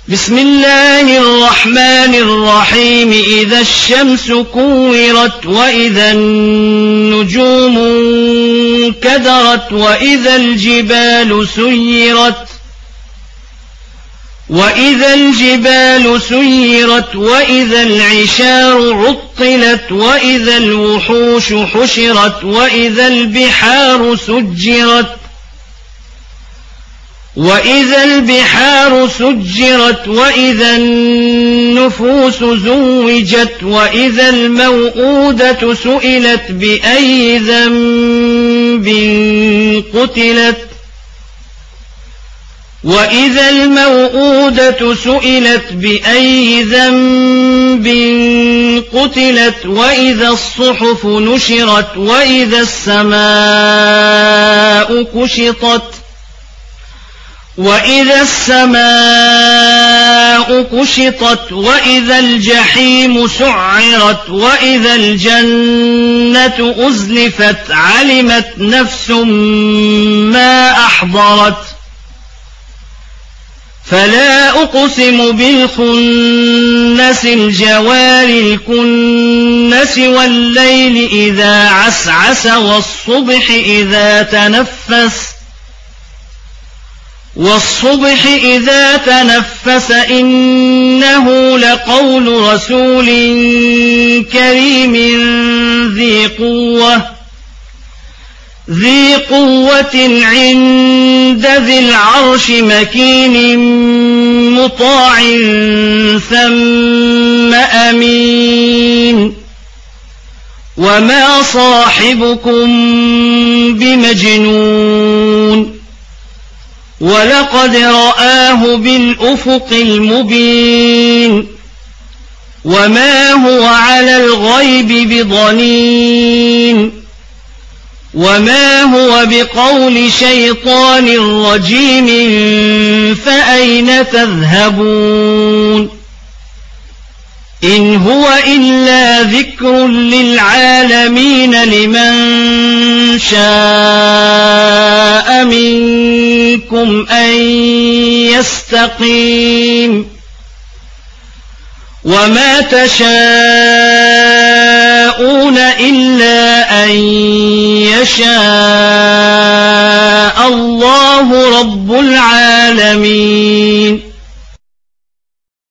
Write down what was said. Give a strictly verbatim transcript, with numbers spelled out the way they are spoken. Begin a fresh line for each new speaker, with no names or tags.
بسم الله الرحمن الرحيم إذا الشمس كورت وإذا النجوم انكدرت وإذا الجبال سيرت وإذا الجبال سيرت وإذا العشار عطلت وإذا الوحوش حشرت وإذا البحار سجرت وإذا البحار سجرت وإذا النفوس زوجت وإذا الموءودة سئلت بأي ذنب قتلت وإذا الموءودة سئلت بأي ذنب قتلت وإذا الصحف نشرت وإذا السماء كشطت وإذا السماء كشطت وإذا الجحيم سعرت وإذا الجنة أزلفت علمت نفس ما أحضرت فلا أقسم بالخنس الجوار الكنس والليل إذا عسعس والصبح إذا تنفس والصبح إذا تنفس إنه لقول رسول كريم ذي قوة ذي قوة عند ذي العرش مكين مطاع ثم أمين وما صاحبكم بمجنون ولقد رآه بالأفق المبين وما هو على الغيب بضنين وما هو بقول شيطان رجيم فأين تذهبون إن هو إلا ذكر للعالمين لمن شاء منكم أن يستقيم وما تشاءون إلا أن يشاء الله رب العالمين.